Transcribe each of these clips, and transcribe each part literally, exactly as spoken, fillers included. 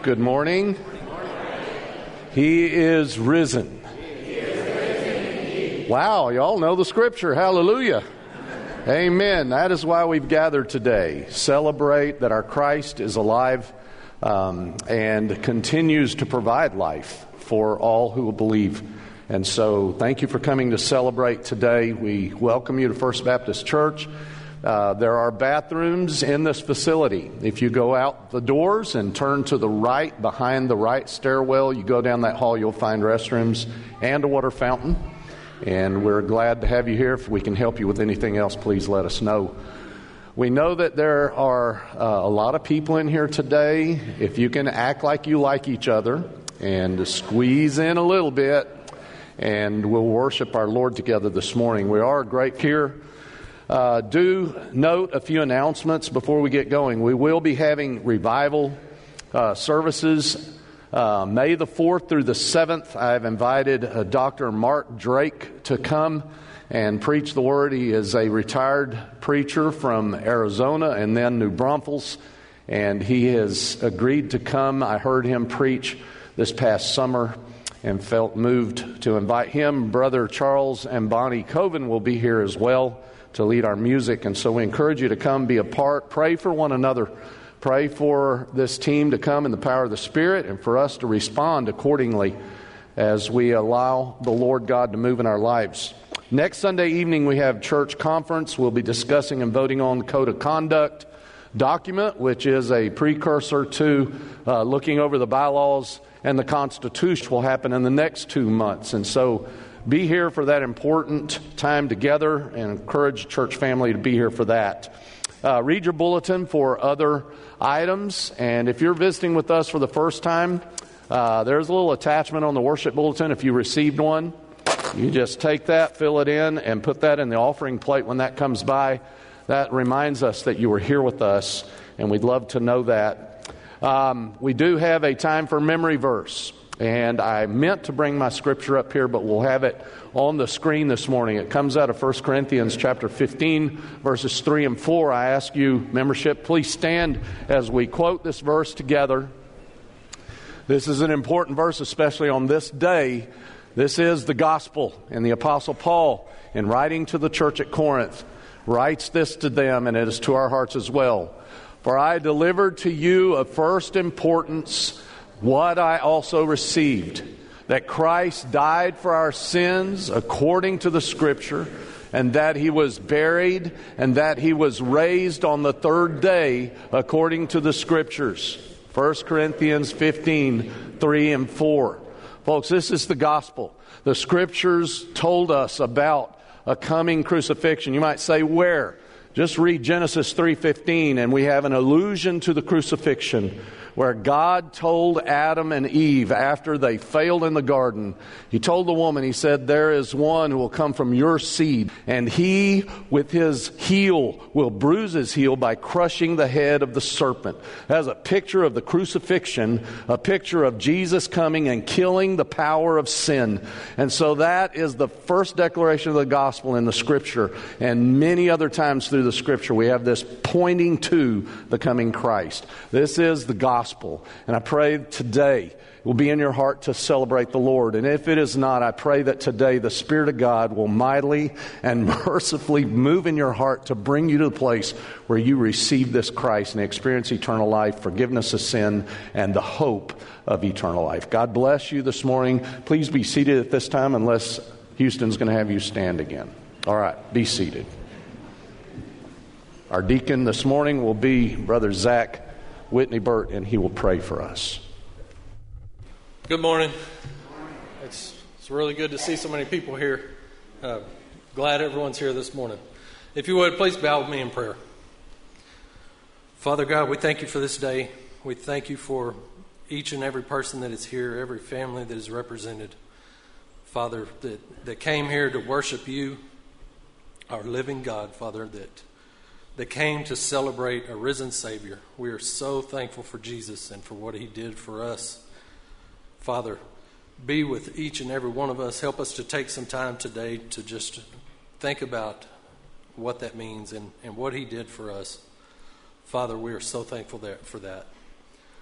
Good morning. He is risen. Wow, y'all know the scripture. Hallelujah. Amen. That is why we've gathered today. Celebrate that our Christ is alive um, and continues to provide life for all who will believe. And so thank you for coming to celebrate today. We welcome you to First Baptist Church. Uh, there are bathrooms in this facility. If you go out the doors and turn to the right, behind the right stairwell, you go down that hall, you'll find restrooms and a water fountain. And we're glad to have you here. If we can help you with anything else, please let us know. We know that there are uh, a lot of people in here today. If you can act like you like each other and squeeze in a little bit, and we'll worship our Lord together this morning. We are great here. Uh, do note a few announcements before we get going. We will be having revival uh, services uh, May the fourth through the seventh. I've invited uh, Doctor Mark Drake to come and preach the word. He is a retired preacher from Arizona and then New Braunfels, and he has agreed to come. I heard him preach this past summer and felt moved to invite him. Brother Charles and Bonnie Coven will be here as well to lead our music, and so we encourage you to come, be a part, pray for one another, pray for this team to come in the power of the Spirit, and for us to respond accordingly as we allow the Lord God to move in our lives. Next Sunday evening we have church conference. We'll be discussing and voting on the Code of Conduct document, which is a precursor to uh, looking over the bylaws and the Constitution. Will happen in the next two months, and so be here for that important time together, and encourage church family to be here for that. Uh, read your bulletin for other items, and if you're visiting with us for the first time, uh, there's a little attachment on the worship bulletin. If you received one, you just take that, fill it in, and put that in the offering plate when that comes by. That reminds us that you were here with us, and we'd love to know that. Um, we do have a time for memory verse. And I meant to bring my scripture up here, but we'll have it on the screen this morning. It comes out of First Corinthians chapter fifteen, verses three and four. I ask you, membership, please stand as we quote this verse together. This is an important verse, especially on this day. This is the gospel, and the Apostle Paul, in writing to the church at Corinth, writes this to them, and it is to our hearts as well. For I delivered to you of first importance what I also received, that Christ died for our sins according to the Scripture, and that He was buried, and that He was raised on the third day according to the Scriptures. First Corinthians fifteen, three and four. Folks, this is the gospel. The Scriptures told us about a coming crucifixion. You might say, where? Just read Genesis three fifteen, and we have an allusion to the crucifixion, where God told Adam and Eve after they failed in the garden, He told the woman, He said, there is one who will come from your seed, and he with his heel will bruise his heel by crushing the head of the serpent. That's a picture of the crucifixion, a picture of Jesus coming and killing the power of sin. And so that is the first declaration of the gospel in the Scripture, and many other times through the Scripture we have this pointing to the coming Christ. This is the gospel. And I pray today it will be in your heart to celebrate the Lord. And if it is not, I pray that today the Spirit of God will mightily and mercifully move in your heart to bring you to the place where you receive this Christ and experience eternal life, forgiveness of sin, and the hope of eternal life. God bless you this morning. Please be seated at this time unless Houston's going to have you stand again. All right, be seated. Our deacon this morning will be Brother Zach Whitney Burt, and he will pray for us. Good morning. It's it's really good to see so many people here. Uh, glad everyone's here this morning. If you would, please bow with me in prayer. Father God, we thank you for this day. We thank you for each and every person that is here, every family that is represented. Father, that, that came here to worship you, our living God, Father, that that came to celebrate a risen Savior. We are so thankful for Jesus and for what He did for us. Father, be with each and every one of us. Help us to take some time today to just think about what that means and, and what He did for us. Father, we are so thankful there for that.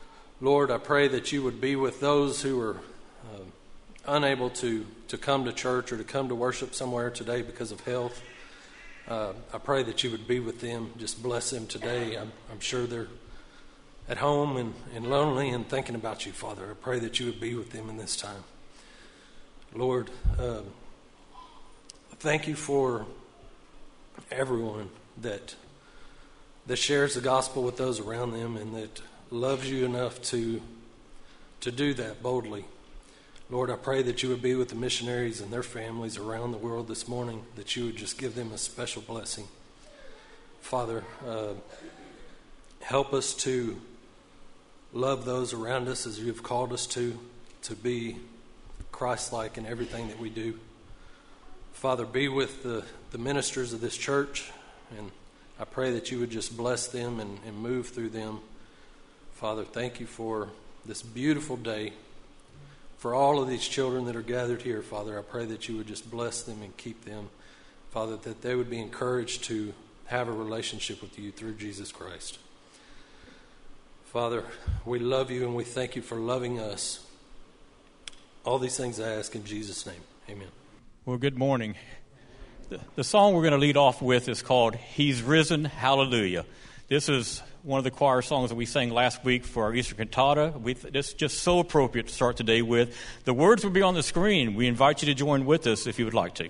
Lord, I pray that you would be with those who are uh, unable to, to come to church or to come to worship somewhere today because of health. Uh, I pray that you would be with them. Just bless them today. I'm, I'm sure they're at home and, and lonely and thinking about you, Father. I pray that you would be with them in this time. Lord, uh, thank you for everyone that that shares the gospel with those around them and that loves you enough to to do that boldly. Lord, I pray that you would be with the missionaries and their families around the world this morning, that you would just give them a special blessing. Father, uh, help us to love those around us as you have called us to, to be Christ-like in everything that we do. Father, be with the, the ministers of this church, and I pray that you would just bless them and, and move through them. Father, thank you for this beautiful day. For all of these children that are gathered here, Father, I pray that you would just bless them and keep them. Father, that they would be encouraged to have a relationship with you through Jesus Christ. Father, we love you and we thank you for loving us. All these things I ask in Jesus' name. Amen. Well, good morning. The, the song we're going to lead off with is called He's Risen, Hallelujah. This is one of the choir songs that we sang last week for our Easter cantata. We, this is just so appropriate to start today with. The words will be on the screen. We invite you to join with us if you would like to.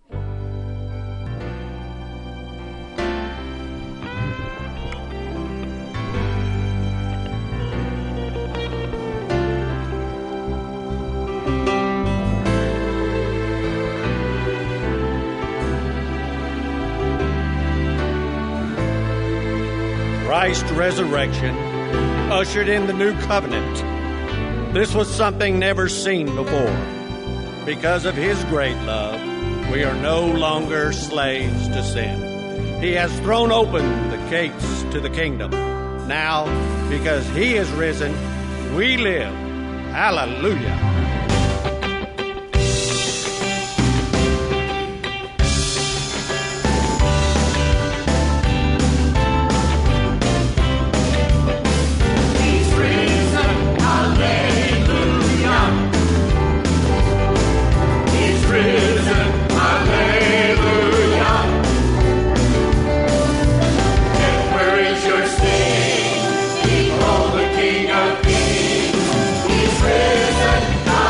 Christ's resurrection ushered in the new covenant. This was something never seen before. Because of his great love, we are no longer slaves to sin. He has thrown open the gates to the kingdom. Now, because he is risen, we live. Hallelujah. King of kings, he's risen.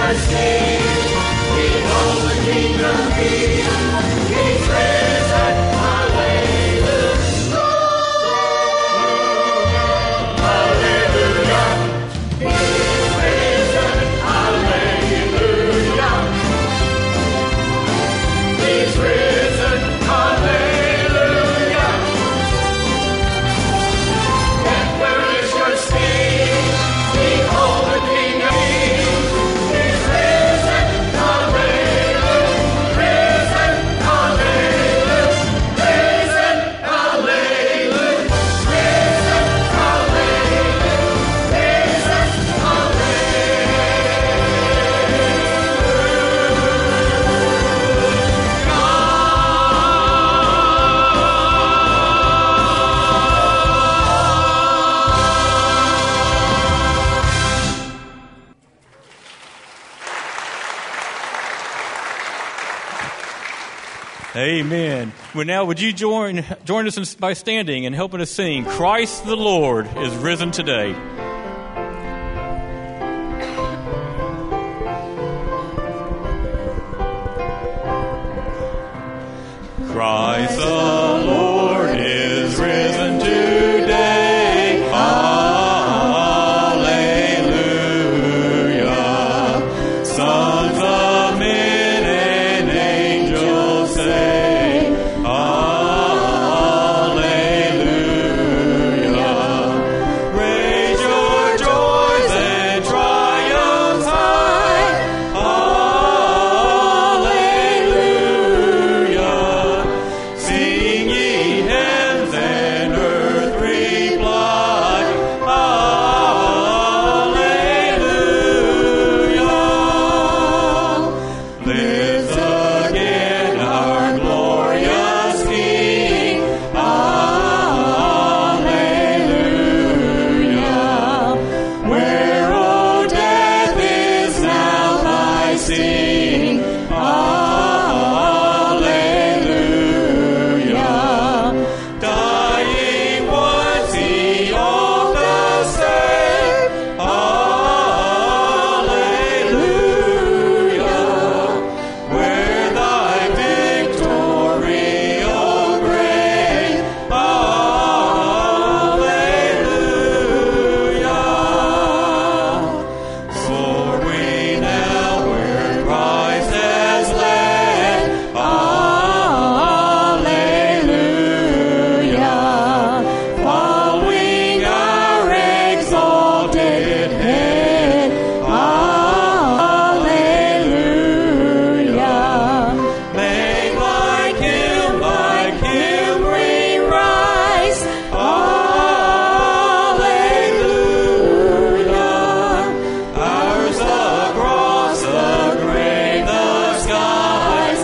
Amen. Well, now would you join join us in, by standing and helping us sing, Christ the Lord is risen today. Christ the Lord is risen today. Hallelujah. Sons of men and angels say, Hallelujah. Raise your joys and triumphs high. Hallelujah. Sing ye heavens and earth reply. Hallelujah. Lives again our glorious King. Hallelujah. Where, O death, is now thy sting? Hallelujah. Dying once he oft does say, Hallelujah. Where thy victory, O great, Hallelujah. Soar we now where Christ has led, Hallelujah. Following our exalted head, Hallelujah. Make like him, like him we rise, Hallelujah. Ours the cross, the grave, the skies,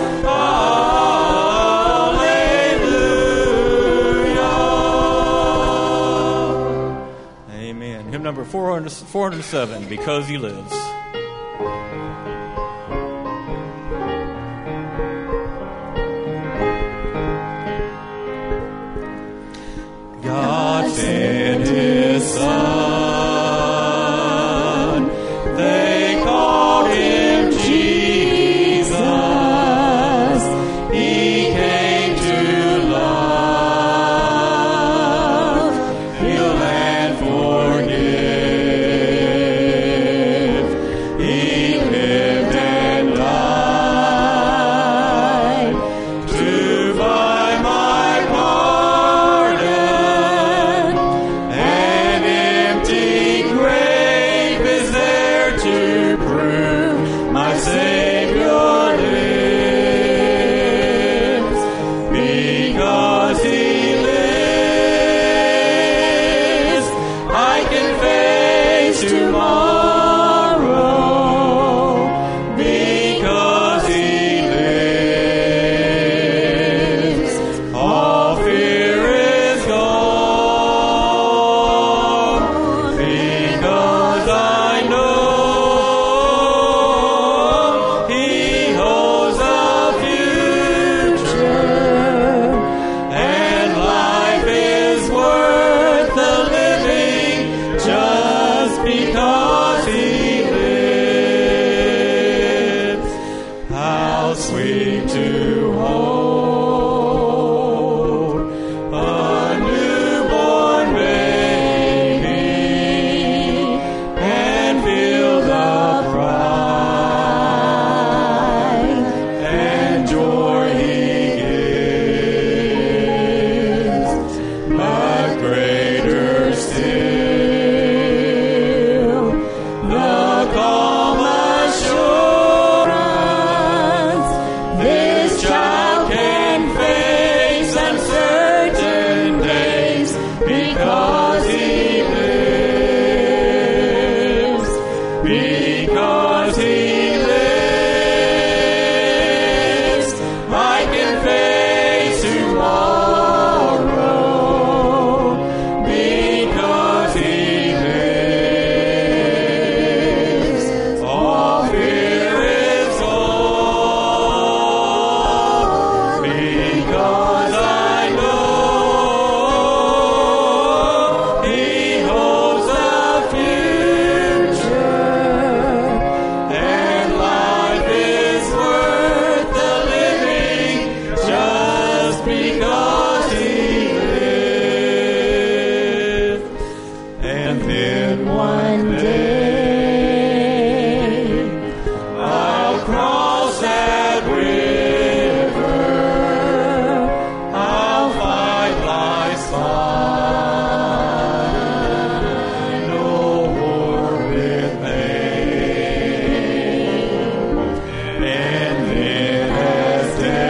Hallelujah. Amen. Hymn number four hundred, four hundred seven, Because He Lives. God sent His Son. They called Him Jesus. He came to love, heal and forgive. sweet to hold a newborn baby and feel the pride and joy he gives, but greater still, the calm assurance this child can face uncertain days because he lives, because he lives. I can face tomorrow because he lives. All fear is gone because I know he holds the future, and life is worth the living just because he lives. And then one day I'll cross that river, I'll fight life's fight, no war with pain. And then as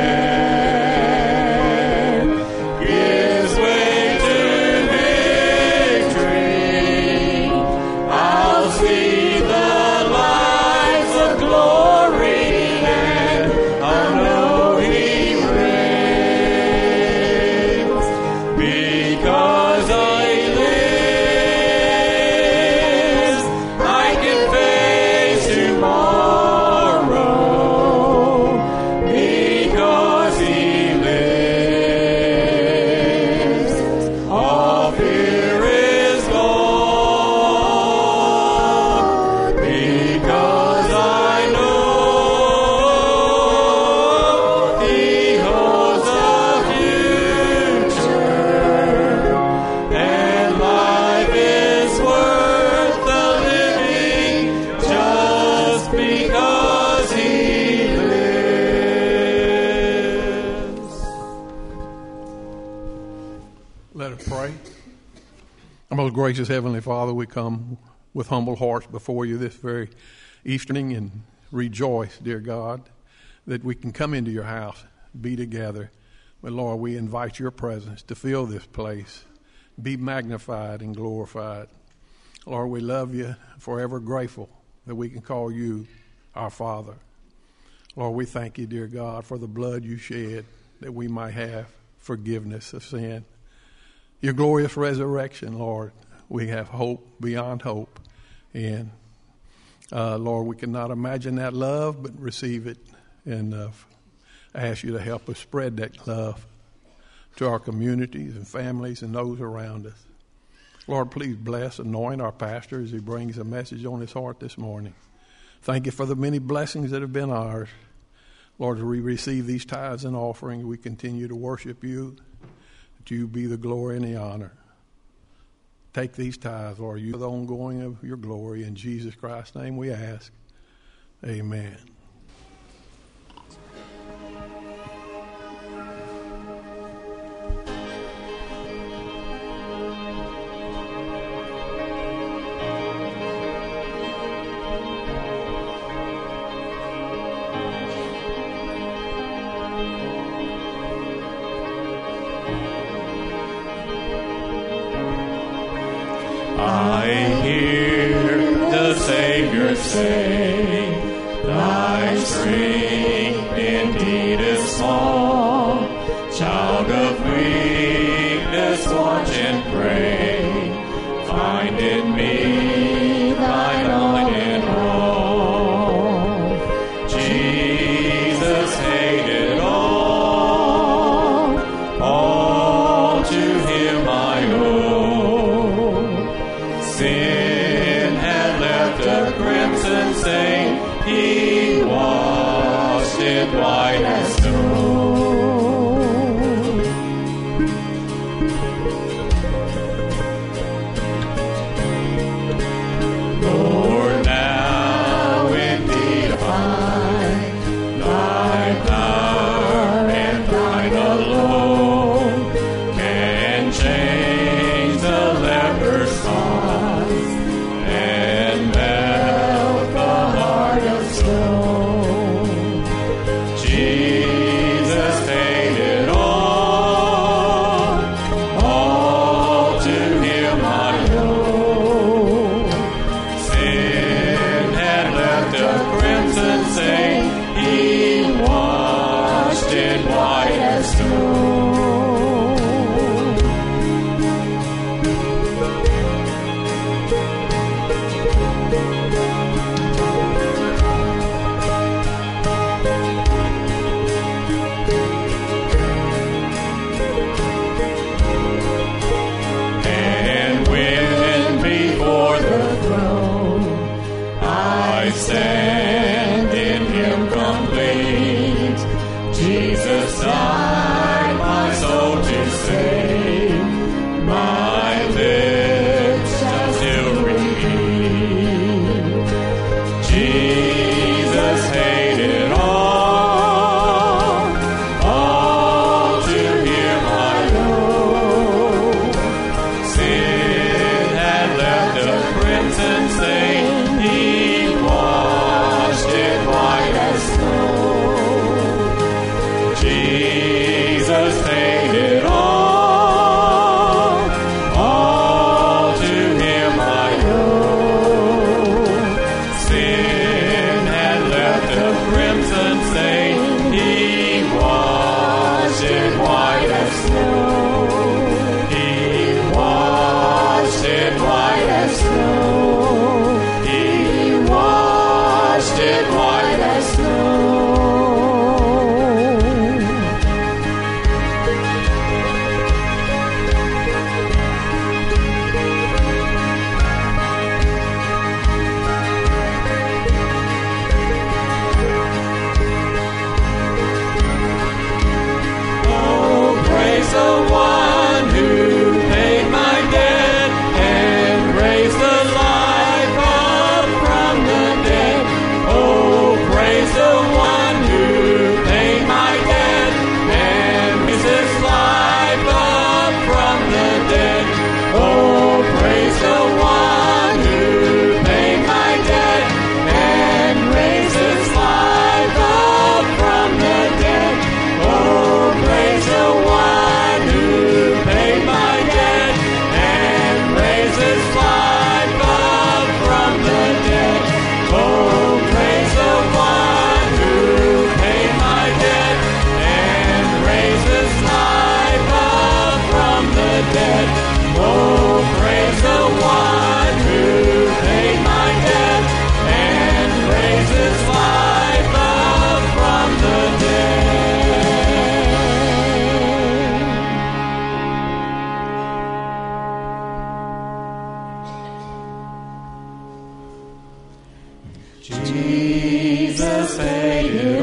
death gives way to victory, I'll see the lights of glory, and I know he reigns because I live. I can face tomorrow because he lives. All fear is gone because I know he holds the future, and life is worth the living just because he lives. Let us pray. Our most gracious Heavenly Father, we come with humble hearts before you this very evening and rejoice, dear God, that we can come into your house, be together. But Lord, we invite your presence to fill this place, be magnified and glorified. Lord, we love you, forever grateful that we can call you our Father. Lord, we thank you, dear God, for the blood you shed that we might have forgiveness of sin. Your glorious resurrection, Lord, we have hope beyond hope. And, uh, Lord, we cannot imagine that love, but receive it. And uh, I ask you to help us spread that love to our communities and families and those around us. Lord, please bless, anoint our pastor as he brings a message on his heart this morning. Thank you for the many blessings that have been ours. Lord, as we receive these tithes and offerings, we continue to worship you, that you be the glory and the honor. Take these tithes, Lord, you are the ongoing of your glory. In Jesus Christ's name we ask. Amen. I hear the Savior say, thy strength indeed is small. Child of weakness, watch and pray. Find in me thine all in all. Jesus hated all, all to him I owe. Sin had left a crimson stain, he washed it white as snow. Lord, now indeed I find thy power and thine alone can change the leper's heart and melt the heart of stone. Jesus paid it all, all to him I owe. Sin had left a crimson stain, he washed it white as snow. And when before the throne I stand in him complete, Jesus died my soul to save, my lips shall still repeat. Jesus paid it all, all to him I owe. Sin had left a crimson stain, he washed it white as snow. Jesus paid it all, all to him I owe. Sin had left a crimson stain, he washed it white as snow. He washed it white as snow. He washed it white as snow. Oh, praise the one who paid my debt and raised the life up from the dead. Oh, praise the one who paid my debt and raised his life up from the dead. Oh, praise the one who paid my debt and raised his life up from the dead. Oh, praise the one who paid my debt and raised his life up from the dead. Oh, praise the one who paid my debt and raised his life up from the dead. Oh, praise the one who paid my debt and raised his life up from the dead. Jesus paid it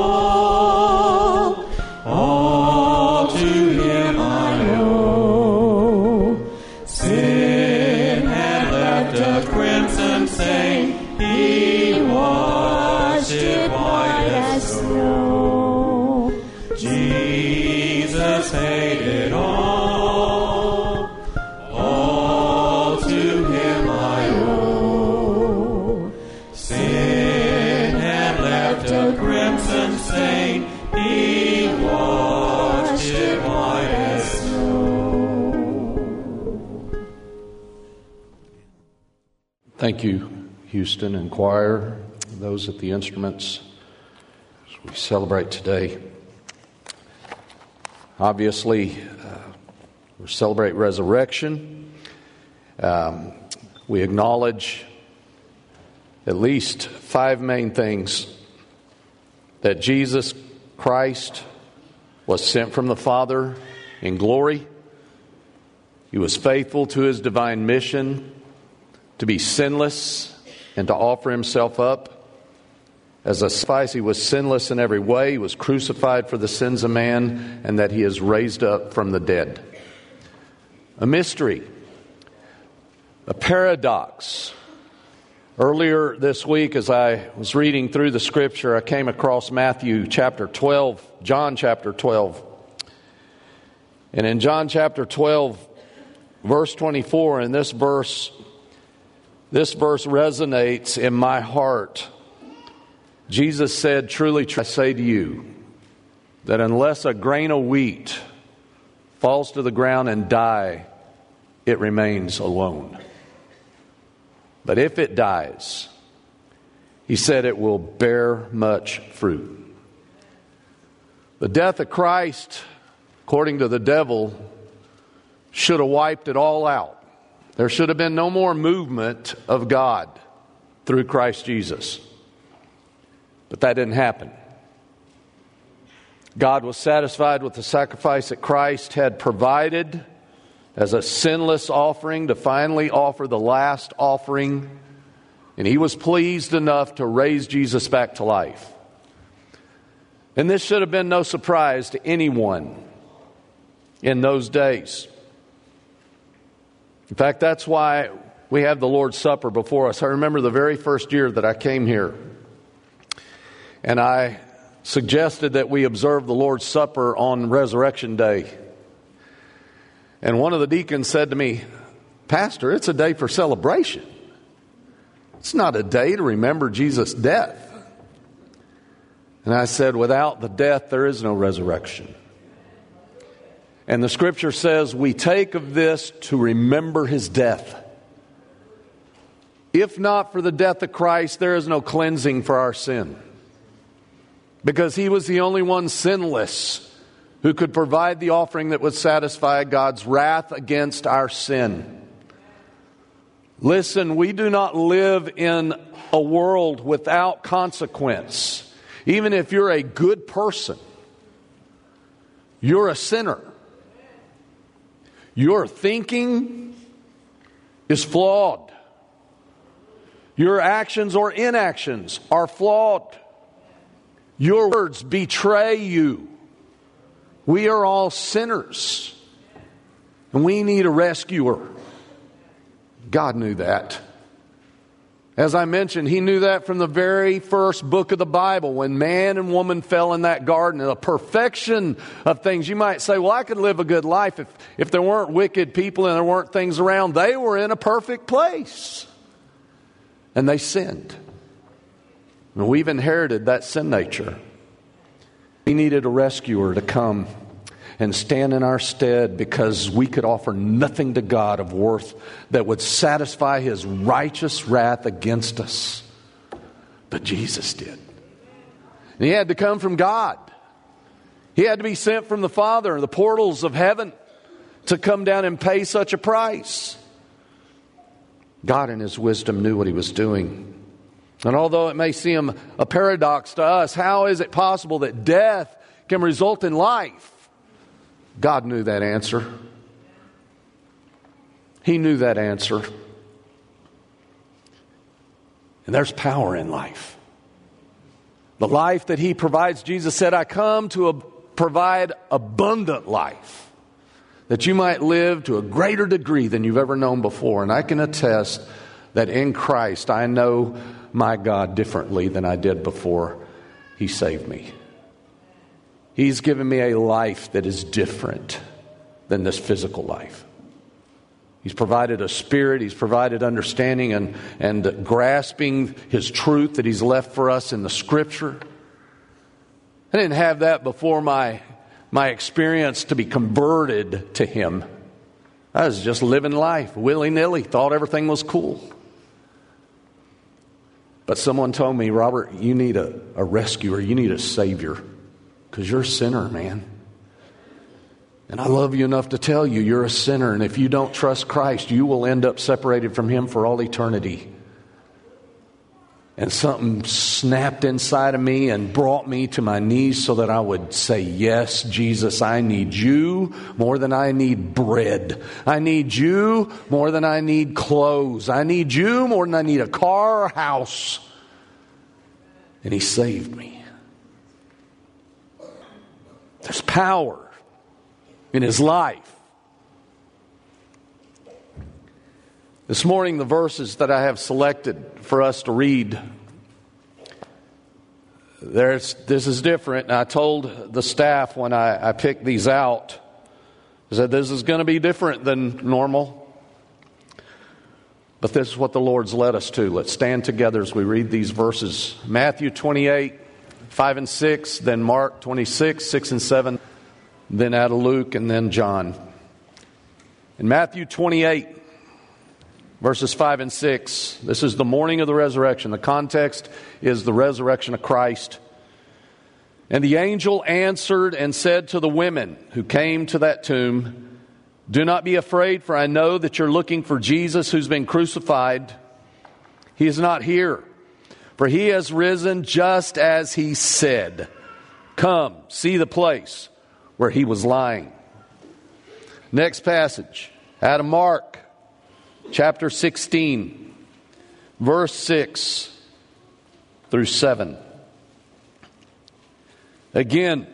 all, all to him I owe. Sin had left a crimson stain, he washed it white as snow. Jesus paid it all, all to him I owe. Sin had left a crimson stain, he washed it white as snow. Thank you, Houston and choir, those at the instruments, as we celebrate today. Obviously, uh, we celebrate resurrection. Um, we acknowledge at least five main things: that Jesus Christ was sent from the Father in glory. He was faithful to his divine mission to be sinless and to offer himself up. As a sacrifice, he was sinless in every way. He was crucified for the sins of man, and that he is raised up from the dead. A mystery, a paradox. Earlier this week, as I was reading through the scripture, I came across Matthew chapter twelve, John chapter twelve. And in John chapter twelve, verse twenty-four, in this verse, this verse resonates in my heart. Jesus said, "Truly, truly, I say to you, that unless a grain of wheat falls to the ground and die, it remains alone. But if it dies," he said, "it will bear much fruit." The death of Christ, according to the devil, should have wiped it all out. There should have been no more movement of God through Christ Jesus. But that didn't happen. God was satisfied with the sacrifice that Christ had provided as a sinless offering to finally offer the last offering. And he was pleased enough to raise Jesus back to life. And this should have been no surprise to anyone in those days. In fact, that's why we have the Lord's Supper before us. I remember the very first year that I came here, and I suggested that we observe the Lord's Supper on Resurrection Day. And one of the deacons said to me, "Pastor, it's a day for celebration. It's not a day to remember Jesus' death." And I said, "Without the death, there is no resurrection." And the scripture says we take of this to remember his death. If not for the death of Christ, there is no cleansing for our sin. Because he was the only one sinless who could provide the offering that would satisfy God's wrath against our sin. Listen, we do not live in a world without consequence. Even if you're a good person, you're a sinner. Your thinking is flawed. Your actions or inactions are flawed. Your words betray you. We are all sinners, and we need a rescuer. God knew that. As I mentioned, he knew that from the very first book of the Bible, when man and woman fell in that garden, the perfection of things. You might say, well, I could live a good life if, if there weren't wicked people and there weren't things around. They were in a perfect place, and they sinned. And we've inherited that sin nature. We needed a rescuer to come and stand in our stead, because we could offer nothing to God of worth that would satisfy his righteous wrath against us. But Jesus did. And he had to come from God. He had to be sent from the Father, the portals of heaven, to come down and pay such a price. God in his wisdom knew what he was doing. And although it may seem a paradox to us, how is it possible that death can result in life? God knew that answer. He knew that answer. And there's power in life. The life that he provides, Jesus said, "I come to a, provide abundant life, that you might live to a greater degree than you've ever known before." And I can attest that in Christ, I know my God differently than I did before he saved me. He's given me a life that is different than this physical life. He's provided a spirit. He's provided understanding and, and grasping his truth that he's left for us in the scripture. I didn't have that before my, my experience to be converted to him. I was just living life willy-nilly, thought everything was cool. But someone told me, "Robert, you need a, a rescuer. You need a savior. Because you're a sinner, man. And I love you enough to tell you you're a sinner. And if you don't trust Christ, you will end up separated from him for all eternity." And something snapped inside of me and brought me to my knees so that I would say, "Yes, Jesus, I need you more than I need bread. I need you more than I need clothes. I need you more than I need a car or house." and He saved me. There's power in His life. This morning, the verses that I have selected for us to read, there's, this is different. And I told the staff when I, I picked these out, I said this is going to be different than normal. But this is what the Lord's led us to. Let's stand together as we read these verses. Matthew twenty-eight, five and six, then Mark twenty-six, six and seven, then out of Luke, and then John. In Matthew twenty-eight, verses five and six, this is the morning of the resurrection. The context is the resurrection of Christ. And the angel answered and said to the women who came to that tomb, "Do not be afraid, for I know that you're looking for Jesus who's been crucified. He is not here, for He has risen just as He said. Come, see the place where He was lying." Next passage, out of Mark, chapter sixteen, verse six through seven. Again,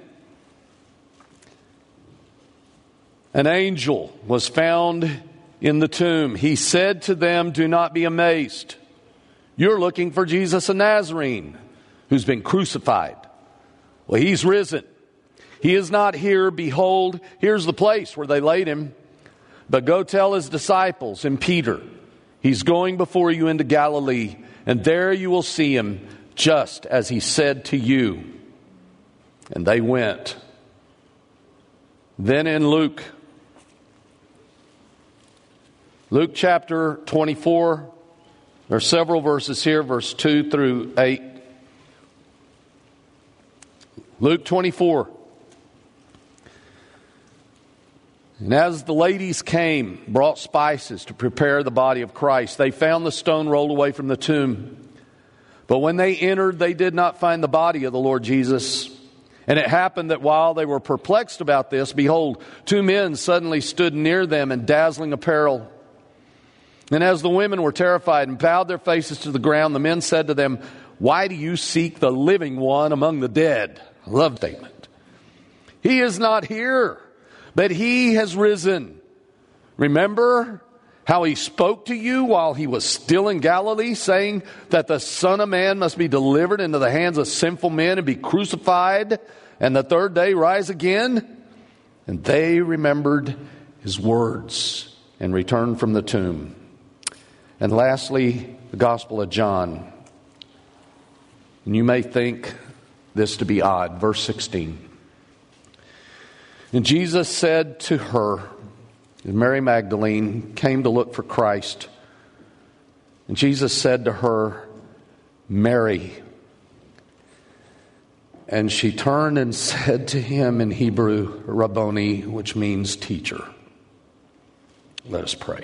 an angel was found in the tomb. He said to them, "Do not be amazed. You're looking for Jesus of Nazarene, who's been crucified. Well, He's risen. He is not here. Behold, here's the place where they laid Him. But go tell His disciples and Peter, He's going before you into Galilee, and there you will see Him, just as He said to you." And they went. Then in Luke, Luke chapter twenty-four, there are several verses here, verse two through eight. Luke twenty-four. And as the ladies came, brought spices to prepare the body of Christ, they found the stone rolled away from the tomb. But when they entered, they did not find the body of the Lord Jesus. And it happened that while they were perplexed about this, behold, two men suddenly stood near them in dazzling apparel. And as the women were terrified and bowed their faces to the ground, the men said to them, "Why do you seek the living one among the dead?" I love that statement. "He is not here, but He has risen. Remember how He spoke to you while He was still in Galilee, saying that the Son of Man must be delivered into the hands of sinful men and be crucified, and the third day rise again?" And they remembered His words and returned from the tomb. And lastly, the Gospel of John. And you may think this to be odd. Verse sixteen. And Jesus said to her, Mary Magdalene came to look for Christ. And Jesus said to her, "Mary." And she turned and said to Him in Hebrew, "Rabboni," which means teacher. Let us pray.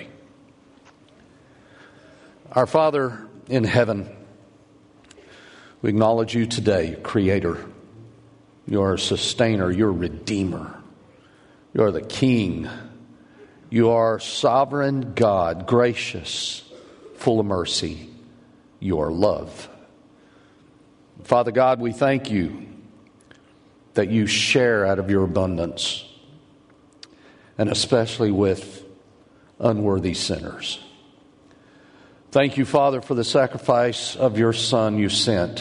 Our Father in heaven, we acknowledge You today, Creator. You are a sustainer. You're a Redeemer. You are the King. You are sovereign God, gracious, full of mercy. You are love. Father God, we thank You that You share out of Your abundance, and especially with unworthy sinners. Thank You, Father, for the sacrifice of Your Son You sent,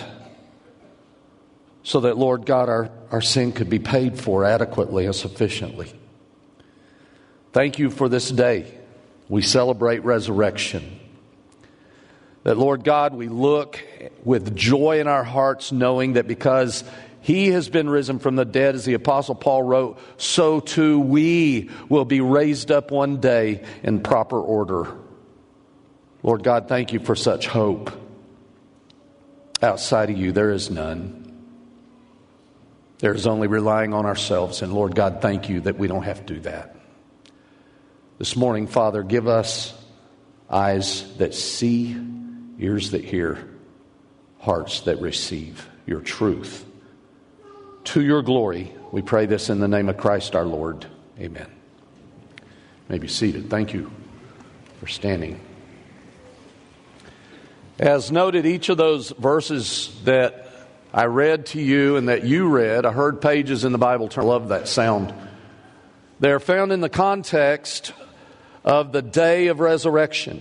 so that, Lord God, our, our sin could be paid for adequately and sufficiently. Thank You for this day. We celebrate resurrection. That, Lord God, we look with joy in our hearts, knowing that because He has been risen from the dead, as the Apostle Paul wrote, so too we will be raised up one day in proper order. Lord God, thank You for such hope. Outside of You, there is none. There is only relying on ourselves. And Lord God, thank You that we don't have to do that. This morning, Father, give us eyes that see, ears that hear, hearts that receive Your truth. To Your glory, we pray this in the name of Christ our Lord. Amen. You may be seated. Thank you for standing. As noted, each of those verses that I read to you and that you read, I heard pages in the Bible turn. I love that sound. They're found in the context of the day of resurrection.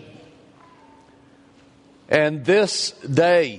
And this day,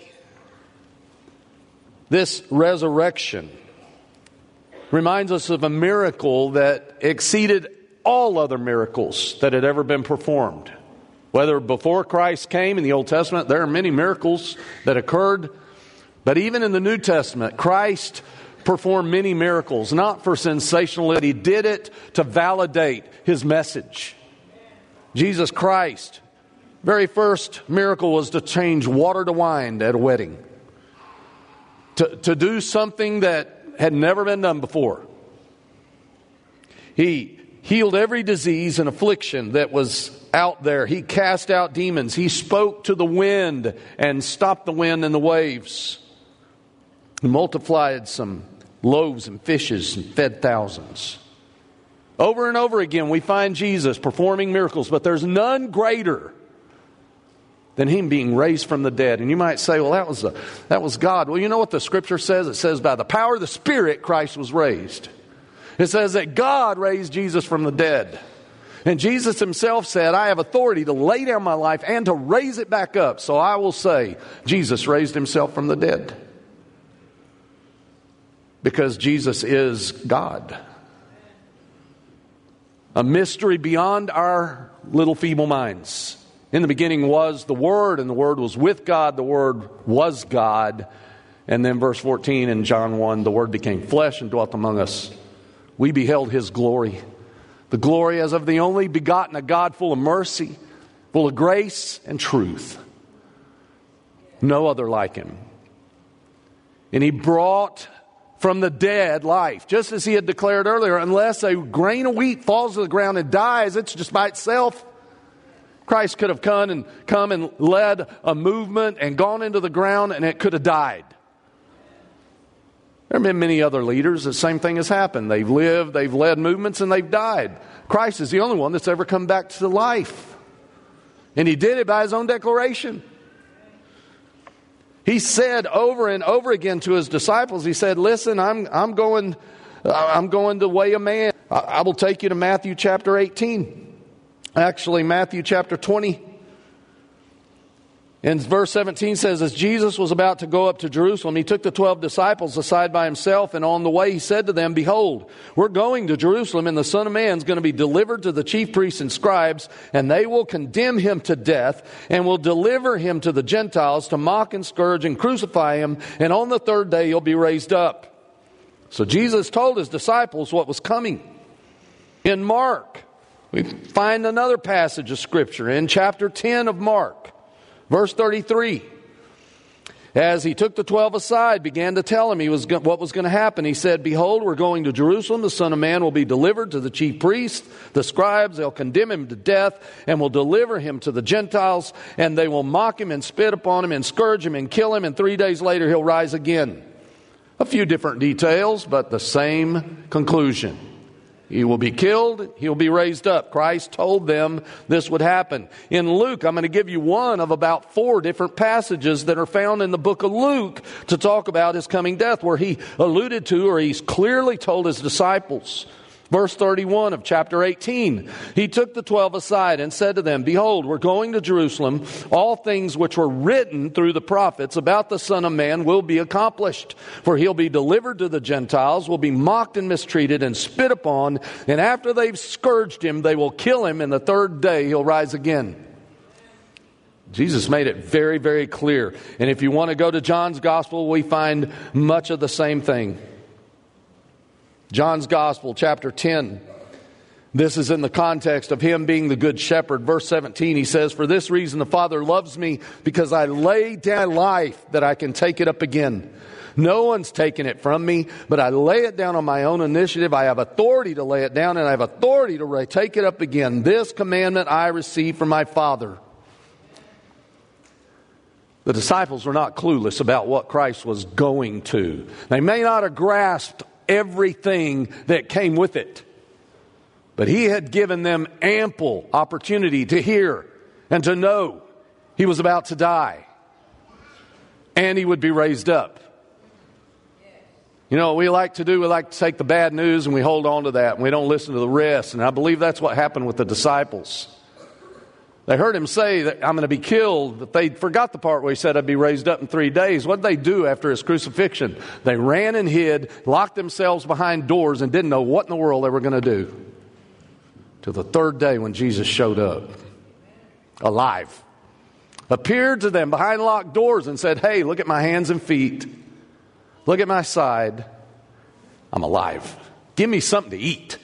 this resurrection, reminds us of a miracle that exceeded all other miracles that had ever been performed. Whether before Christ came in the Old Testament, there are many miracles that occurred. But even in the New Testament, Christ performed many miracles, not for sensationalism. He did it to validate His message. Jesus Christ, very first miracle was to change water to wine at a wedding. To, to do something that had never been done before. He healed every disease and affliction that was out there. He cast out demons. He spoke to the wind and stopped the wind and the waves. He multiplied some loaves and fishes and fed thousands. Over and over again we find Jesus performing miracles, but there's none greater than Him being raised from the dead. And you might say, well, that was a, that was God. Well, you know what the Scripture says? It says by the power of the Spirit, Christ was raised. It says that God raised Jesus from the dead. And Jesus Himself said, I have authority to lay down my life and to raise it back up. So I will say, Jesus raised Himself from the dead. Because Jesus is God. A mystery beyond our little feeble minds. In the beginning was the Word, and the Word was with God. The Word was God. And then verse fourteen in John one, the Word became flesh and dwelt among us. We beheld His glory. The glory as of the only begotten of God, full of mercy, full of grace and truth. No other like Him. And He brought from the dead life. Just as He had declared earlier, unless a grain of wheat falls to the ground and dies, it's just by itself. Christ could have come and come and led a movement and gone into the ground and it could have died. There have been many other leaders. The same thing has happened. They've lived, they've led movements, and they've died. Christ is the only one that's ever come back to life. And He did it by His own declaration. He said over and over again to His disciples, He said, listen, I'm, I'm going, I'm going the way of man. I, I will take you to Matthew chapter eighteen. Actually, Matthew chapter twenty. And verse seventeen says, as Jesus was about to go up to Jerusalem, He took the twelve disciples aside by Himself, and on the way He said to them, behold, we're going to Jerusalem, and the Son of Man is going to be delivered to the chief priests and scribes, and they will condemn Him to death, and will deliver Him to the Gentiles to mock and scourge and crucify Him, and on the third day He'll be raised up. So Jesus told His disciples what was coming. In Mark, we find another passage of Scripture in chapter ten of Mark. Verse thirty-three, as He took the twelve aside, began to tell him he was go- what was going to happen. He said, behold, we're going to Jerusalem. The Son of Man will be delivered to the chief priests, the scribes. They'll condemn Him to death and will deliver Him to the Gentiles. And they will mock Him and spit upon Him and scourge Him and kill Him. And three days later, He'll rise again. A few different details, but the same conclusion. He will be killed. He will be raised up. Christ told them this would happen. In Luke, I'm going to give you one of about four different passages that are found in the book of Luke to talk about His coming death, where He alluded to, or He's clearly told His disciples. Verse thirty-one of chapter eighteen, He took the twelve aside and said to them, behold, we're going to Jerusalem. All things which were written through the prophets about the Son of Man will be accomplished. For He'll be delivered to the Gentiles, will be mocked and mistreated and spit upon. And after they've scourged Him, they will kill Him. And the third day He'll rise again. Jesus made it very, very clear. And if you want to go to John's Gospel, we find much of the same thing. John's Gospel, chapter ten. This is in the context of Him being the good shepherd. Verse seventeen, He says, for this reason the Father loves me, because I lay down life that I can take it up again. No one's taken it from me, but I lay it down on my own initiative. I have authority to lay it down, and I have authority to take it up again. This commandment I received from my Father. The disciples were not clueless about what Christ was going to. They may not have grasped everything that came with it, but He had given them ample opportunity to hear and to know He was about to die and He would be raised up. You know what we like to do? We like to take the bad news and we hold on to that and we don't listen to the rest. And I believe that's what happened with the disciples. They heard him say that I'm going to be killed, but they forgot the part where he said I'd be raised up in three days. What did they do after his crucifixion? They ran and hid, locked themselves behind doors, and didn't know what in the world they were going to do. Till the third day when Jesus showed up, alive, appeared to them behind locked doors and said, hey, look at my hands and feet. Look at my side. I'm alive. Give me something to eat.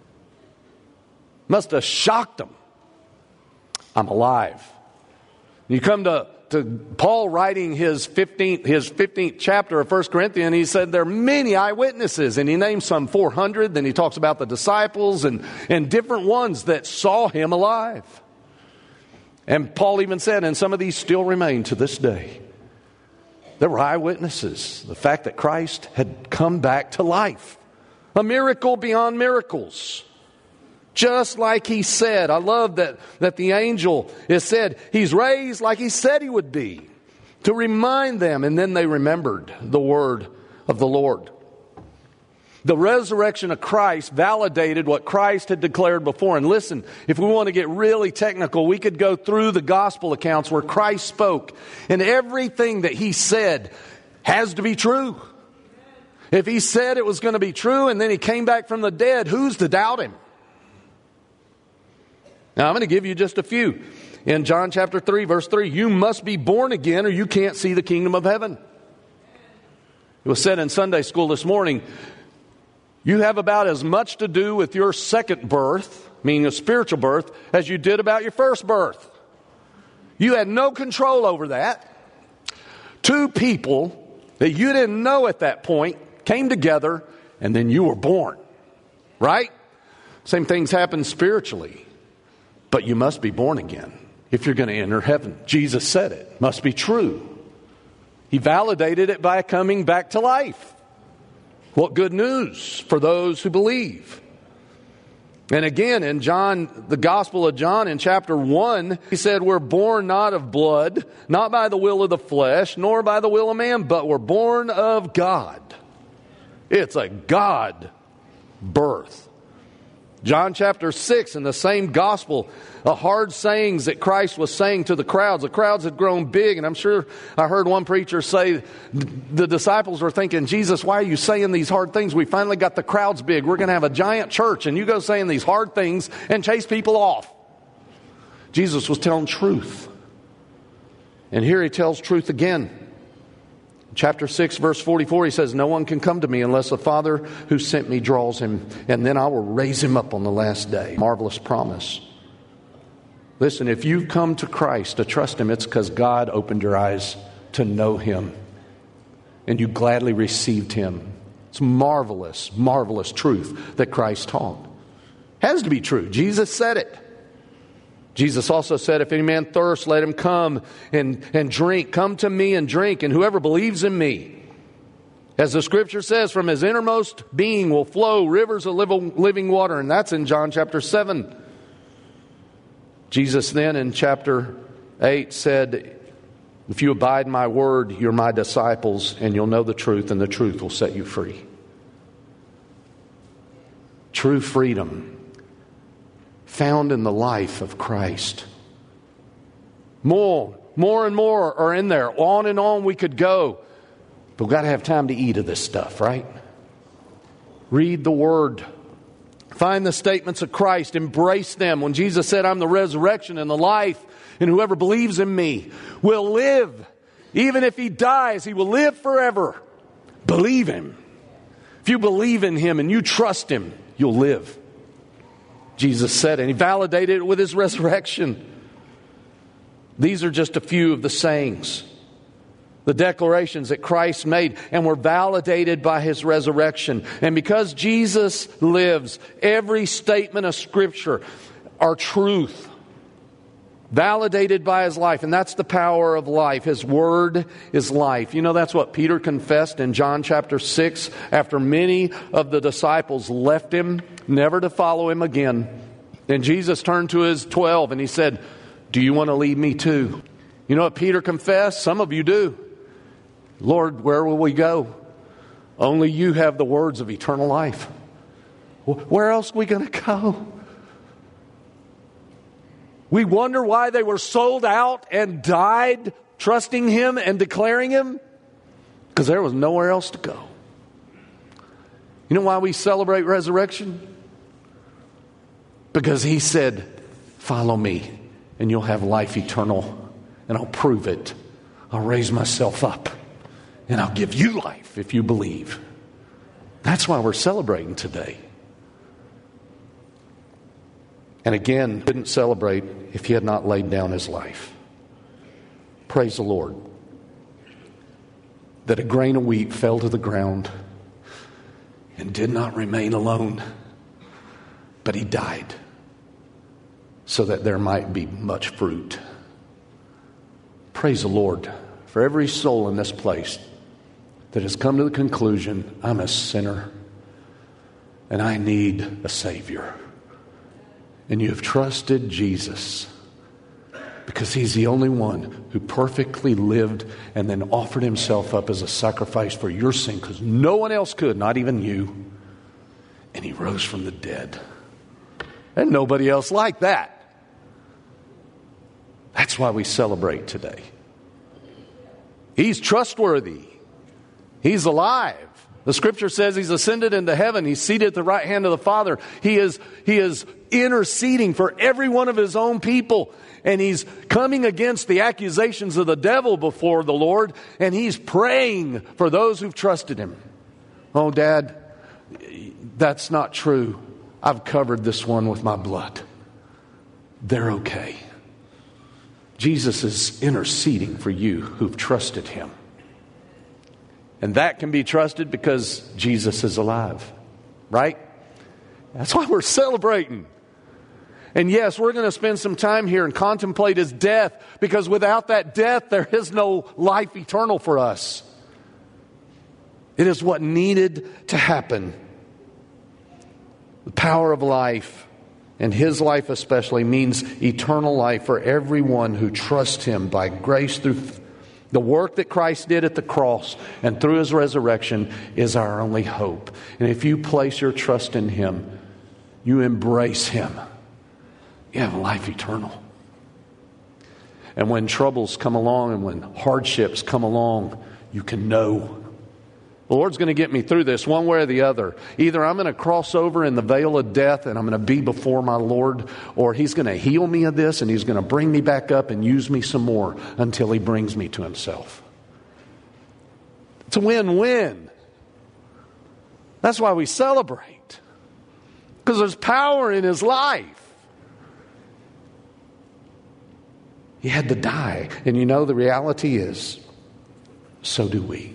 Must have shocked them. I'm alive. You come to, to Paul writing his fifteenth, his fifteenth chapter of First Corinthians, he said there are many eyewitnesses, and he names some four hundred. Then he talks about the disciples and, and different ones that saw him alive. And Paul even said, and some of these still remain to this day. There were eyewitnesses. The fact that Christ had come back to life. A miracle beyond miracles. Just like he said. I love that, that the angel is said, he's raised like he said he would be. To remind them, and then they remembered the word of the Lord. The resurrection of Christ validated what Christ had declared before. And listen, if we want to get really technical, we could go through the gospel accounts where Christ spoke. And everything that he said has to be true. If he said it was going to be true and then he came back from the dead, who's to doubt him? Now, I'm going to give you just a few. In John chapter three, verse three, you must be born again or you can't see the kingdom of heaven. It was said in Sunday school this morning, you have about as much to do with your second birth, meaning a spiritual birth, as you did about your first birth. You had no control over that. Two people that you didn't know at that point came together and then you were born. Right? Same things happen spiritually. But you must be born again if you're going to enter heaven. Jesus said it. Must be true. He validated it by coming back to life. What good news for those who believe. And again, in John, the Gospel of John in chapter one, he said, we're born not of blood, not by the will of the flesh, nor by the will of man, but we're born of God. It's a God birth. John chapter six, in the same gospel, the hard sayings that Christ was saying to the crowds. The crowds had grown big, and I'm sure I heard one preacher say the disciples were thinking, Jesus, why are you saying these hard things? We finally got the crowds big. We're going to have a giant church, and you go saying these hard things and chase people off. Jesus was telling truth. And here he tells truth again. Chapter six, verse forty-four, he says, no one can come to me unless the Father who sent me draws him, and then I will raise him up on the last day. Marvelous promise. Listen, if you've come to Christ to trust him, it's because God opened your eyes to know him, and you gladly received him. It's marvelous, marvelous truth that Christ taught. It has to be true. Jesus said it. Jesus also said, if any man thirst, let him come and, and drink. Come to me and drink, and whoever believes in me, as the scripture says, from his innermost being will flow rivers of living water. And that's in John chapter seven. Jesus then in chapter eight said, if you abide in my word, you're my disciples, and you'll know the truth, and the truth will set you free. True freedom found in the life of Christ. More, more and more are in there. On and on we could go. But we've got to have time to eat of this stuff, right? Read the Word. Find the statements of Christ. Embrace them. When Jesus said, I'm the resurrection and the life, and whoever believes in me will live. Even if he dies, he will live forever. Believe him. If you believe in him and you trust him, you'll live. Jesus said it, and he validated it with his resurrection. These are just a few of the sayings, the declarations that Christ made, and were validated by his resurrection. And because Jesus lives, every statement of Scripture are truth, validated by his life. And that's the power of life. His word is life. You know, that's what Peter confessed in John chapter six, after many of the disciples left him, never to follow him again. And Jesus turned to his twelve and he said, do you want to leave me too? You know what Peter confessed? Some of you do. Lord, where will we go? Only you have the words of eternal life. Where else are we going to go? We wonder why they were sold out and died trusting Him and declaring Him. Because there was nowhere else to go. You know why we celebrate resurrection? Because He said, follow me and you'll have life eternal. And I'll prove it. I'll raise myself up. And I'll give you life if you believe. That's why we're celebrating today. And again, He couldn't celebrate if He had not laid down His life. Praise the Lord. That a grain of wheat fell to the ground and did not remain alone, but He died so that there might be much fruit. Praise the Lord for every soul in this place that has come to the conclusion, I'm a sinner and I need a Savior. And you have trusted Jesus because He's the only one who perfectly lived and then offered Himself up as a sacrifice for your sin because no one else could, not even you. And He rose from the dead. And nobody else like that. That's why we celebrate today. He's trustworthy. He's alive. The Scripture says He's ascended into heaven. He's seated at the right hand of the Father. He is, he is interceding for every one of His own people. And He's coming against the accusations of the devil before the Lord. And He's praying for those who've trusted Him. Oh, Dad, that's not true. I've covered this one with my blood. They're okay. Jesus is interceding for you who've trusted Him. And that can be trusted because Jesus is alive. Right? That's why we're celebrating. And yes, we're going to spend some time here and contemplate His death, because without that death, there is no life eternal for us. It is what needed to happen. The power of life, and His life especially, means eternal life for everyone who trusts Him by grace through the work that Christ did at the cross and through His resurrection is our only hope. And if you place your trust in Him, you embrace Him, you have life eternal. And when troubles come along and when hardships come along, you can know the Lord's going to get me through this one way or the other. Either I'm going to cross over in the veil of death and I'm going to be before my Lord, or He's going to heal me of this and He's going to bring me back up and use me some more until He brings me to Himself. It's a win-win. That's why we celebrate. Because there's power in His life. He had to die. And you know, the reality is, so do we.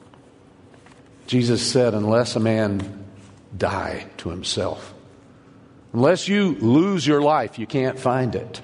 Jesus said, unless a man die to himself, unless you lose your life, you can't find it.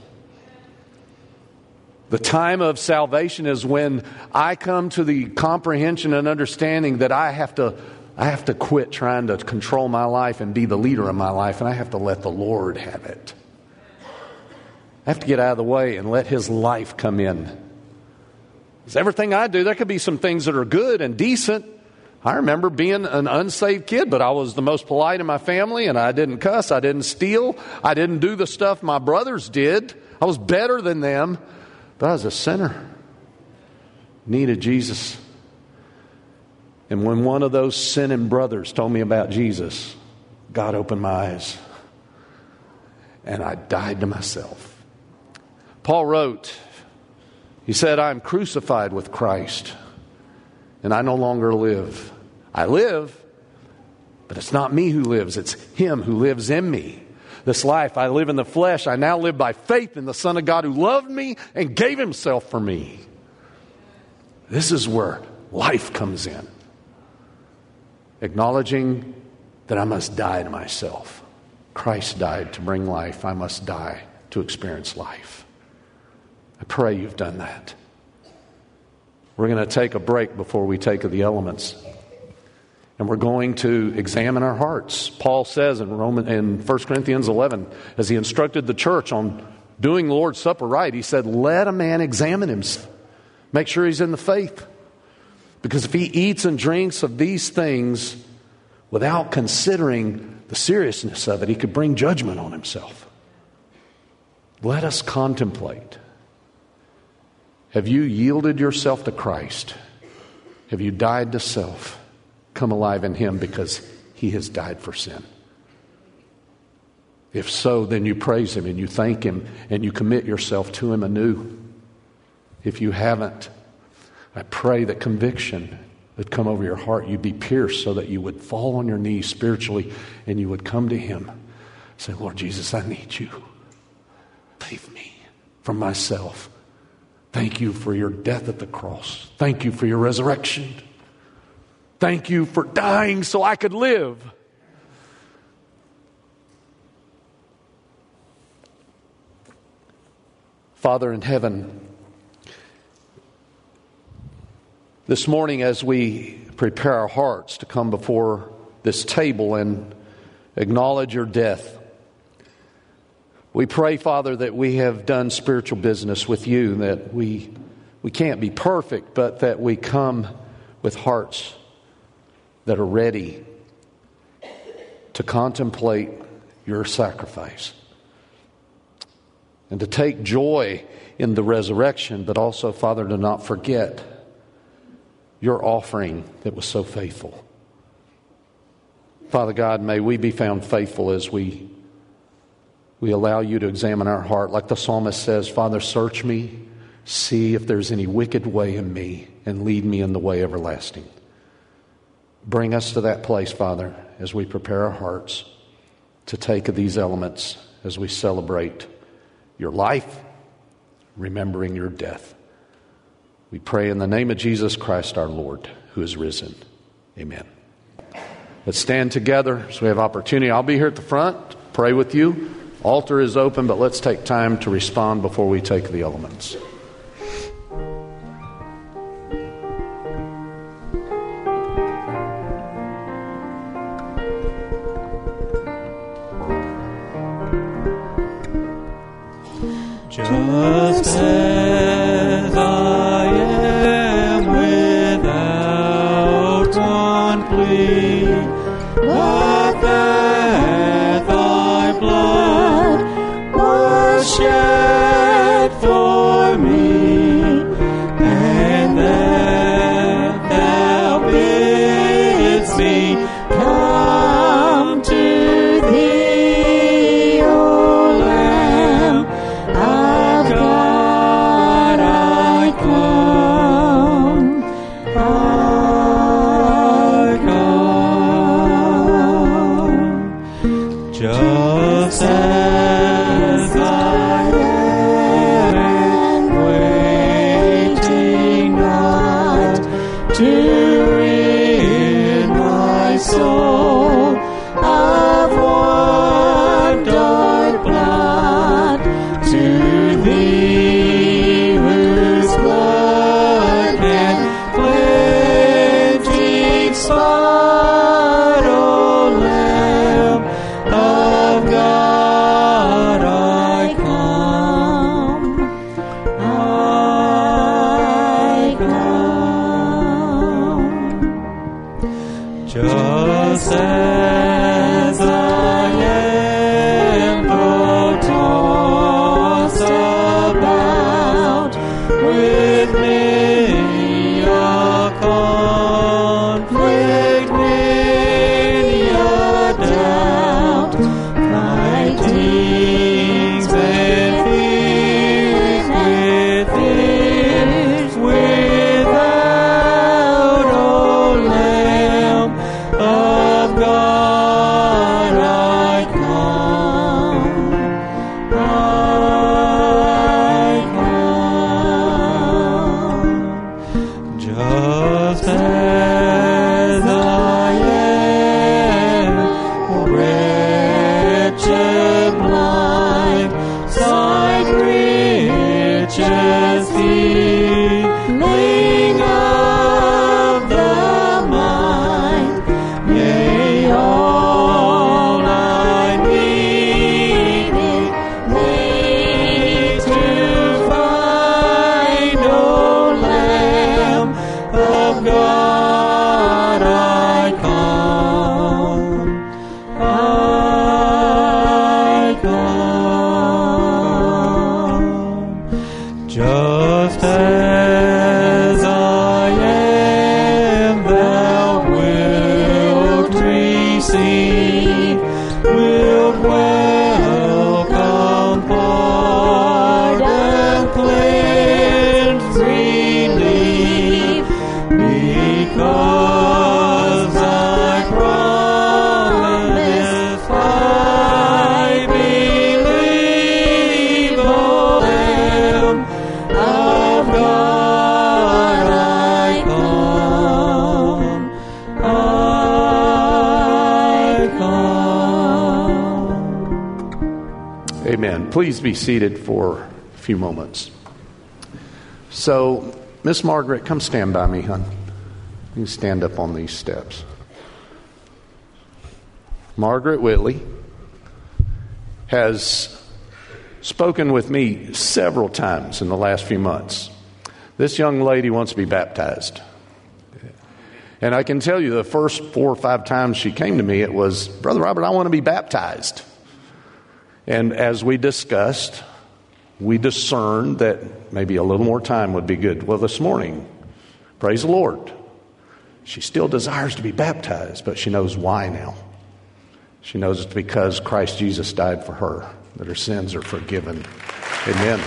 The time of salvation is when I come to the comprehension and understanding that I have to, I have to quit trying to control my life and be the leader of my life, and I have to let the Lord have it. I have to get out of the way and let His life come in. Because everything I do, there could be some things that are good and decent. I remember being an unsaved kid, but I was the most polite in my family, and I didn't cuss, I didn't steal, I didn't do the stuff my brothers did. I was better than them, but I was a sinner. Needed Jesus. And when one of those sinning brothers told me about Jesus, God opened my eyes, and I died to myself. Paul wrote, he said, I am crucified with Christ. And I no longer live. I live, but it's not me who lives. It's Him who lives in me. This life I live in the flesh, I now live by faith in the Son of God who loved me and gave Himself for me. This is where life comes in. Acknowledging that I must die to myself. Christ died to bring life. I must die to experience life. I pray you've done that. We're going to take a break before we take of the elements. And we're going to examine our hearts. Paul says in Roman, in First Corinthians eleven, as he instructed the church on doing the Lord's Supper right, he said, let a man examine himself. Make sure he's in the faith. Because if he eats and drinks of these things without considering the seriousness of it, he could bring judgment on himself. Let us contemplate. Have you yielded yourself to Christ? Have you died to self? Come alive in him because he has died for sin. If so, then you praise him and you thank him and you commit yourself to him anew. If you haven't, I pray that conviction would come over your heart. You'd be pierced so that you would fall on your knees spiritually and you would come to him. Say, Lord Jesus, I need you. Save me from myself. Thank you for your death at the cross. Thank you for your resurrection. Thank you for dying so I could live. Father in heaven, this morning as we prepare our hearts to come before this table and acknowledge your death, we pray, Father, that we have done spiritual business with you, that we we can't be perfect, but that we come with hearts that are ready to contemplate your sacrifice and to take joy in the resurrection, but also, Father, to not forget your offering that was so faithful. Father God, may we be found faithful as we we allow you to examine our heart. Like the psalmist says, Father, search me, see if there's any wicked way in me, and lead me in the way everlasting. Bring us to that place, Father, as we prepare our hearts to take of these elements as we celebrate your life, remembering your death. We pray in the name of Jesus Christ our Lord, who is risen. Amen. Let's stand together as we have opportunity. I'll be here at the front to pray with you. Altar is open, but let's take time to respond before we take the elements. Just as I am without one plea, but that thy blood was shed for me, and that thou bidst me come to thee, O Lamb of God, I come, I come, just as I am, waiting not to rid my soul of one dark blot, to thee whose blood can cleansing spot, O Lamb of God, I come, I come, just as I am, though tossed about with many a conflict, many a doubt, fightings and fears within, without, O Lamb of God. Amen. Please be seated for a few moments. So, Miss Margaret, come stand by me, hon. You stand up on these steps. Margaret Whitley has spoken with me several times in the last few months. This young lady wants to be baptized. And I can tell you the first four or five times she came to me, it was, Brother Robert, I want to be baptized. And as we discussed, we discerned that maybe a little more time would be good. Well, this morning, praise the Lord, she still desires to be baptized, but she knows why now. She knows it's because Christ Jesus died for her, that her sins are forgiven. Amen.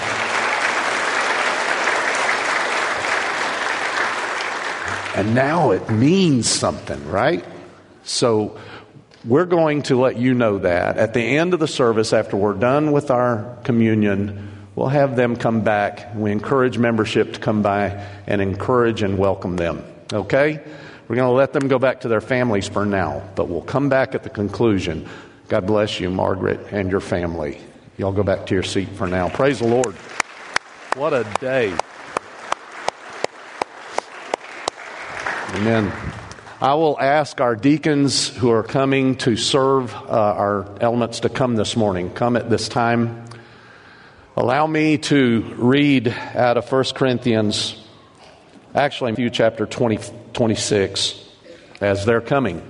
And now it means something, right? So we're going to let you know that. At the end of the service, after we're done with our communion, we'll have them come back. We encourage membership to come by and encourage and welcome them. Okay? We're going to let them go back to their families for now, but we'll come back at the conclusion. God bless you, Margaret, and your family. Y'all go back to your seat for now. Praise the Lord. What a day. Amen. I will ask our deacons who are coming to serve uh, our elements to come this morning. Come at this time. Allow me to read out of First Corinthians, actually Matthew chapter twenty, twenty-six, as they're coming.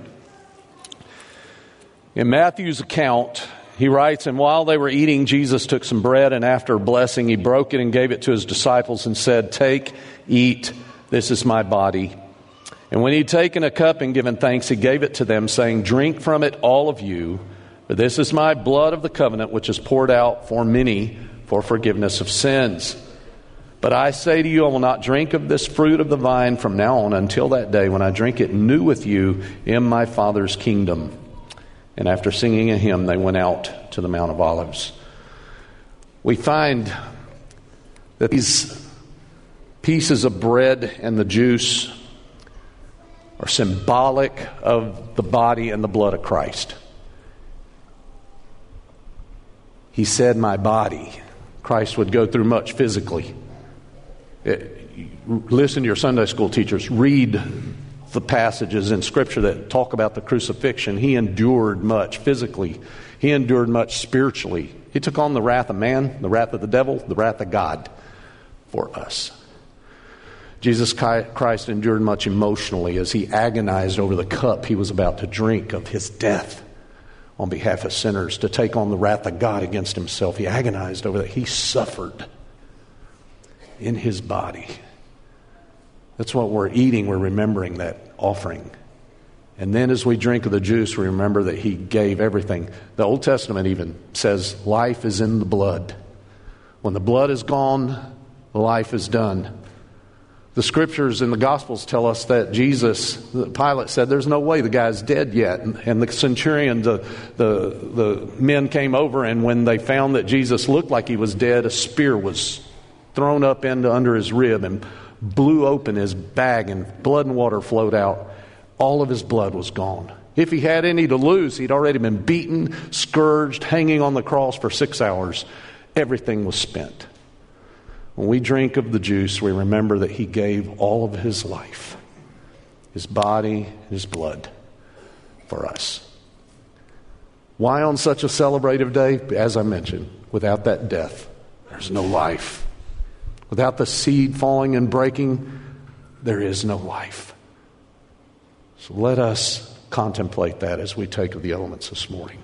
In Matthew's account, he writes, "And while they were eating, Jesus took some bread, and after blessing, he broke it and gave it to his disciples and said, 'Take, eat, this is my body.' And when he'd taken a cup and given thanks, he gave it to them, saying, 'Drink from it, all of you, for this is my blood of the covenant, which is poured out for many for forgiveness of sins. But I say to you, I will not drink of this fruit of the vine from now on until that day when I drink it new with you in my Father's kingdom.' And after singing a hymn, they went out to the Mount of Olives." We find that these pieces of bread and the juice are symbolic of the body and the blood of Christ. He said, "My body." Christ would go through much physically. It, listen to your Sunday school teachers. Read the passages in Scripture that talk about the crucifixion. He endured much physically. He endured much spiritually. He took on the wrath of man, the wrath of the devil, the wrath of God for us. Jesus Christ endured much emotionally as he agonized over the cup he was about to drink of his death on behalf of sinners, to take on the wrath of God against himself. He agonized over that. He suffered in his body. That's what we're eating. We're remembering that offering. And then as we drink of the juice, we remember that he gave everything. The Old Testament even says life is in the blood. When the blood is gone, life is done. The Scriptures and the Gospels tell us that Jesus, Pilate said, there's no way the guy's dead yet. And, and the centurion, the, the, the men came over, and when they found that Jesus looked like he was dead, a spear was thrown up into under his rib and blew open his bag, and blood and water flowed out. All of his blood was gone. If he had any to lose, he'd already been beaten, scourged, hanging on the cross for six hours. Everything was spent. When we drink of the juice, we remember that he gave all of his life, his body, his blood for us. Why on such a celebrative day? As I mentioned, without that death, there's no life. Without the seed falling and breaking, there is no life. So let us contemplate that as we take of the elements this morning.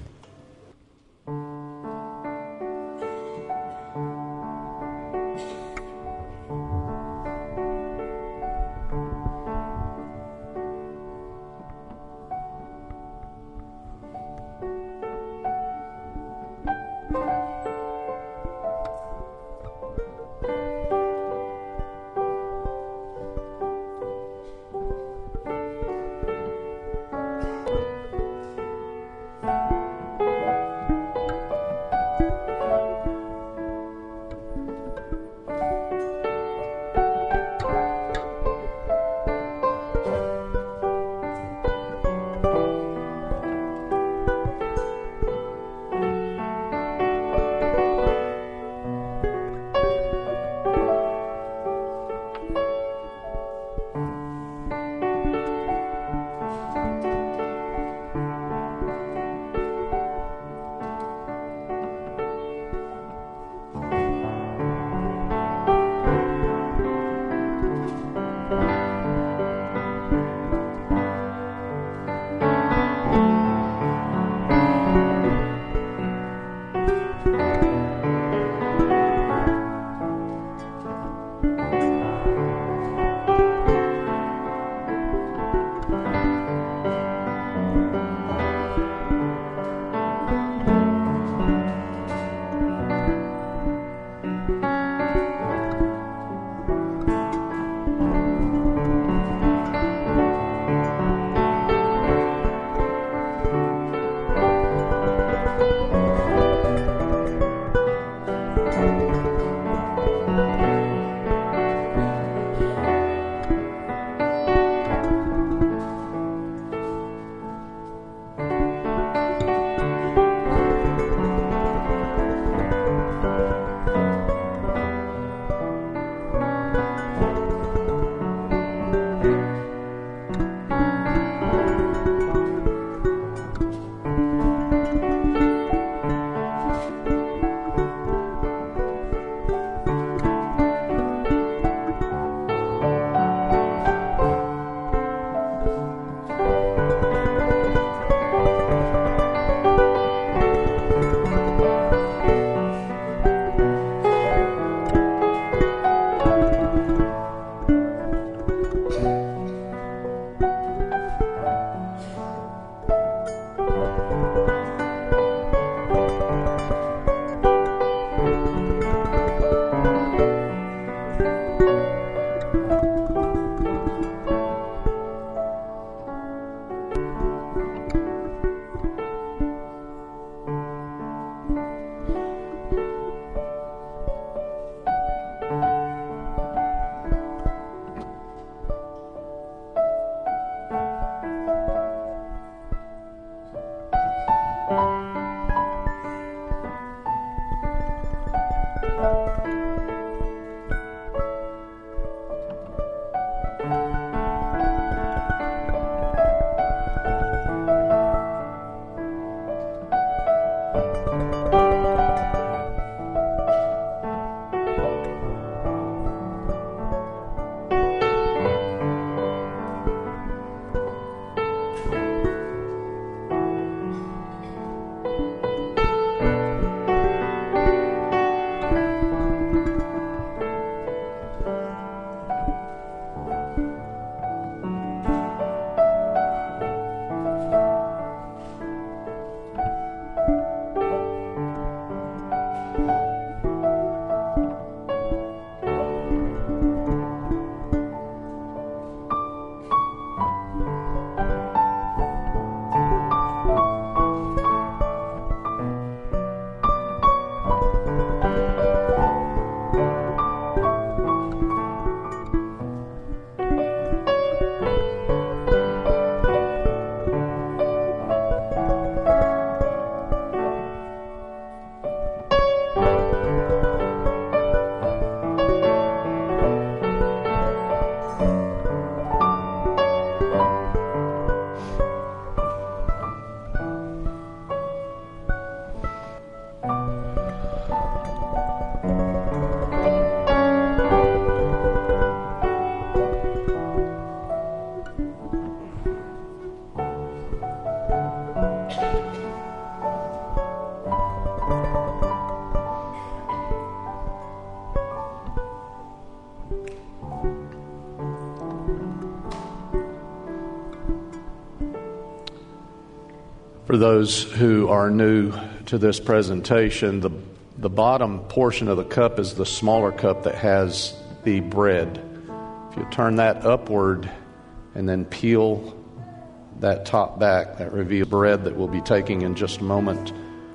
For those who are new to this presentation, the, the bottom portion of the cup is the smaller cup that has the bread. If you turn that upward and then peel that top back, that reveals bread that we'll be taking in just a moment.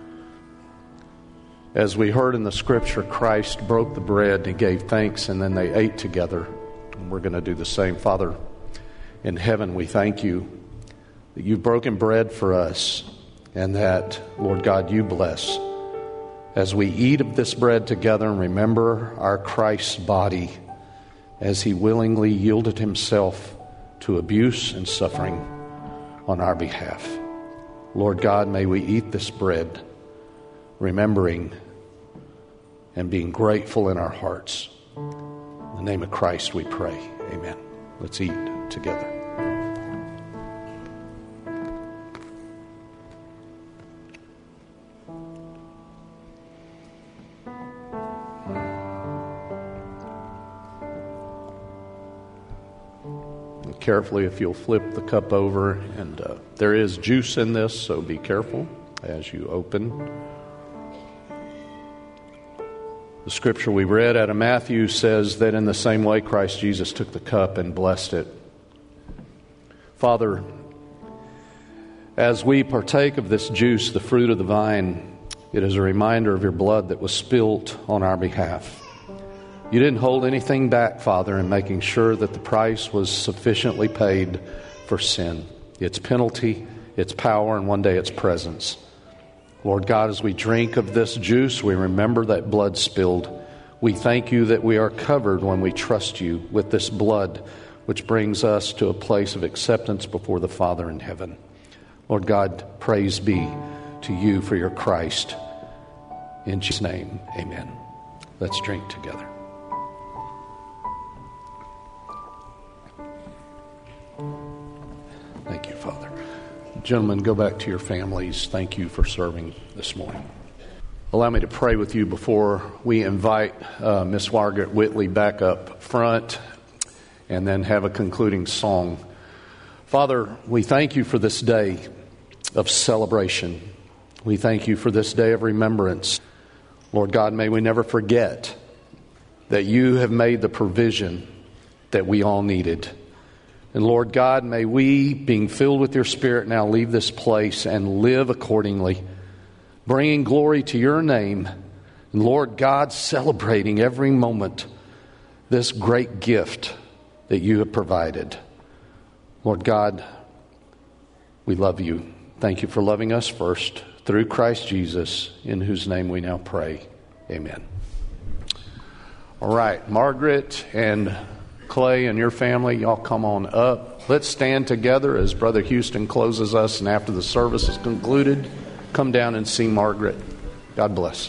As we heard in the scripture, Christ broke the bread and gave thanks, and then they ate together. And we're going to do the same. Father in heaven, we thank you that you've broken bread for us, and that, Lord God, you bless. As we eat of this bread together and remember our Christ's body as he willingly yielded himself to abuse and suffering on our behalf. Lord God, may we eat this bread remembering and being grateful in our hearts. In the name of Christ we pray. Amen. Let's eat together. Carefully, if you'll flip the cup over, and uh, there is juice in this, so be careful as you open. The scripture we read out of Matthew says that in the same way Christ Jesus took the cup and blessed it. Father, as we partake of this juice, the fruit of the vine, it is a reminder of your blood that was spilt on our behalf. You didn't hold anything back, Father, in making sure that the price was sufficiently paid for sin, its penalty, its power, and one day its presence. Lord God, as we drink of this juice, we remember that blood spilled. We thank you that we are covered when we trust you with this blood, which brings us to a place of acceptance before the Father in heaven. Lord God, praise be to you for your Christ. In Jesus' name, amen. Let's drink together. Thank you, Father. Gentlemen, go back to your families. Thank you for serving this morning. Allow me to pray with you before we invite uh, Miss Margaret Whitley back up front and then have a concluding song. Father, we thank you for this day of celebration. We thank you for this day of remembrance. Lord God, may we never forget that you have made the provision that we all needed. And Lord God, may we, being filled with your Spirit, now leave this place and live accordingly, bringing glory to your name. And Lord God, celebrating every moment this great gift that you have provided. Lord God, we love you. Thank you for loving us first through Christ Jesus, in whose name we now pray. Amen. All right, Margaret and Clay and your family, y'all come on up. Let's stand together as Brother Houston closes us, and after the service is concluded, come down and see Margaret. God bless.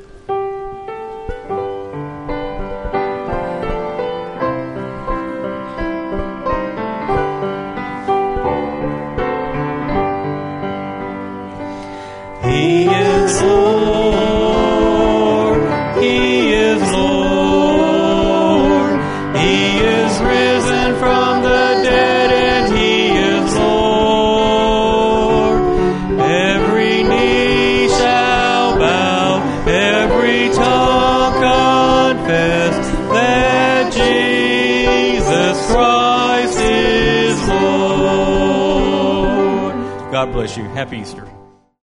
He is Lord, He is Lord, He is risen from the dead, and He is Lord. Every knee shall bow, every tongue confess that Jesus Christ is Lord. God bless you. Happy Easter.